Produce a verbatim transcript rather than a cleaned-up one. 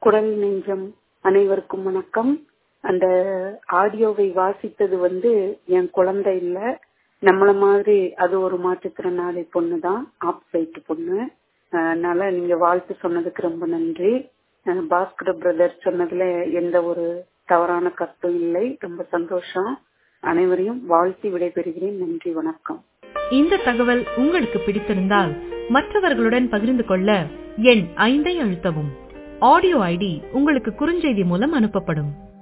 குரல் நெஞ்சம் அனைவருக்கும் வணக்கம். அந்த ஆடியோவை வாசித்தது வந்து என் குழந்தை இல்ல, நம்மள மாதிரி அது ஒரு மாற்றுத்திறனாளி பொண்ணு தான், ஆப்சைட் பொண்ணு. அதனால நீங்க வாழ்த்து சொன்னதுக்கு ரொம்ப நன்றி. பாஸ்கர் பிரதர் சொன்னதுல எந்த ஒரு தவறான கருத்தும் இல்லை. ரொம்ப சந்தோஷம். அனைவரையும் வாழ்த்தி விடைபெறுகிறேன். நன்றி, வணக்கம். இந்த தகவல் உங்களுக்கு பிடித்திருந்தால் மற்றவர்களுடன் பகிர்ந்து கொள்ள எண் ஐந்தை அழுத்தவும். ஆடியோ ஐடி உங்களுக்கு குறுஞ்செய்தி மூலம் அனுப்பப்படும்.